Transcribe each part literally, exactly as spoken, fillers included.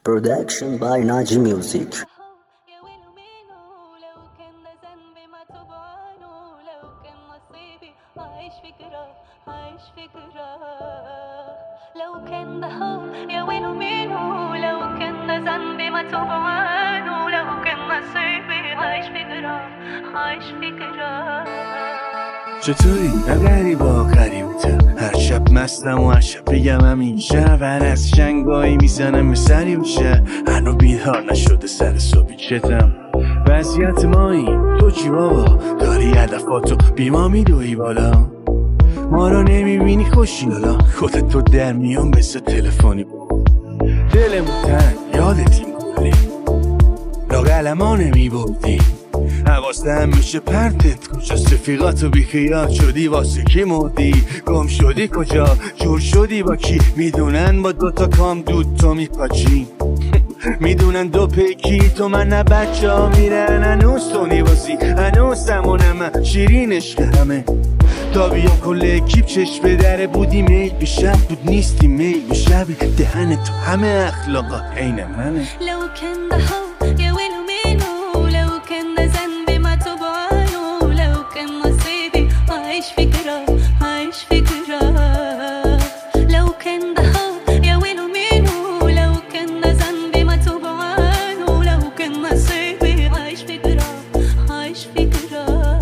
Production by Naji Music. يا ويل منه لو كان ده ذنبي ما توب عنه لو كان نصيبي عايش في جراح عايش في جراح لو كان ده هو يا ويل منه لو كان ده ذنبي ما توب عنه لو كان نصيبي عايش في جراح عايش في جراح چطوری؟ من غریبا غریبتم هر شب مستم و هر شب بگم همین شب هر از شنگایی میزنم به سری بشه هنو بیدار نشده سر صبحی چتم وضعیت مایی تو چی بابا داری هدفاتو بیما میدوی بالا ما رو نمیبینی خوشی لالا خودت تو در میان بسه تلفنی بابا دلمون تنگ یادتیم کلی لاغلما نمیبودی حواستم میشه پرتت کجاست رفیقاتو بیخیال شدی واسه کی مردی گم شدی کجا جور شدی با کی میدونن با دوتا کام دود تو میپاچی میدونن دو پیکی تو من نه بچه ها میرن هنوز تو نیوازی هنوز سمونم شیرین عشقمه تا بیا کل اکیب چشم به دره بودی میل به شب بود نیستی میل به شب دهن تو همه اخلاقات عین منه لو كان ده هو يا ويل منه لو كان ده ذنبي ما توب عنه لو كان نصيبي عايش في جراح عايش في جراح لو كان ده هو يا ويل منه لو كان ده ذنبي ما توب عنه لو كان نصيبي عايش في جراح عايش في جراح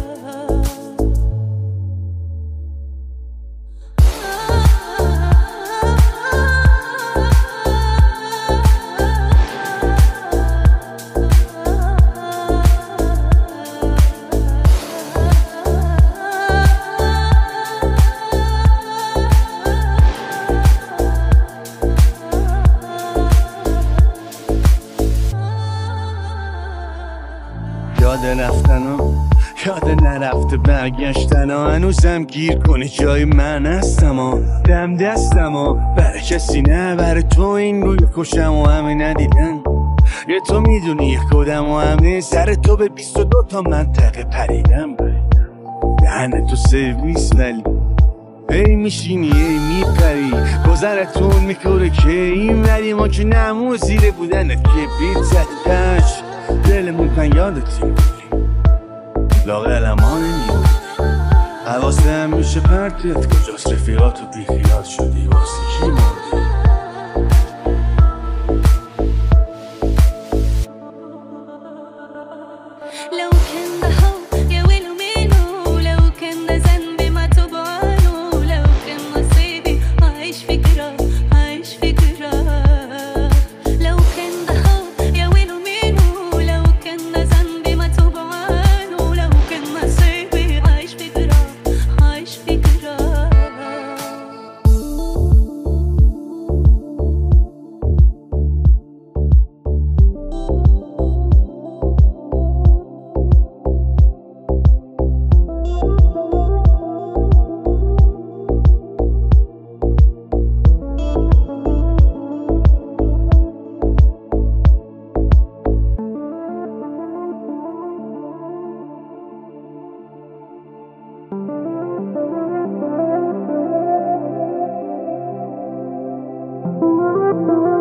یاد رفتن ها یاد نرفته برگشتن ها هنوزم گیر کنی جای من هستم ها دم دستم ها برای کسی نه برای تو این روی کشم و همه ندیدن یه تو میدونی یه خودم و همه سر تو به بیست و دو تا منطقه پریدم دهن تو سرویس ولی ای میشینی ای میپری گذرتون میکنه که این ولی ما که نمو زیر بودنت که بیت زدتش دلمون کن یادتیم لاغلما نمیدونی حواستم میشه پرتت کجاست رفیقاتو بیخیال شدی واسه کی مردی لو كان ده هو يا ويل منه لو كان ده ذنبي ما توب عنه لو كان نصيبي عايش في جراح عايش في جراح لو كان ده هو يا ويل منه لو كان ده ذنبي ما توب عنه لو كان نصيبي عايش في جراح عايش في جراح Thank you.